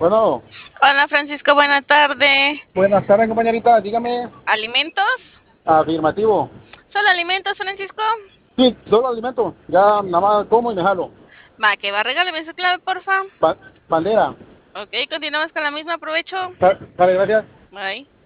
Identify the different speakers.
Speaker 1: Bueno,
Speaker 2: Hola Francisco, buena tarde.
Speaker 1: buenas tardes, compañerita. Dígame.
Speaker 2: ¿Alimentos?
Speaker 1: Afirmativo.
Speaker 2: ¿Solo alimentos, Francisco?
Speaker 1: Sí, solo alimento. Ya nada más como y me jalo.
Speaker 2: Va, que va, regáleme su clave, porfa.
Speaker 1: Bandera.
Speaker 2: Ok, continuamos con la misma, aprovecho.
Speaker 1: Vale, gracias.
Speaker 2: Bye.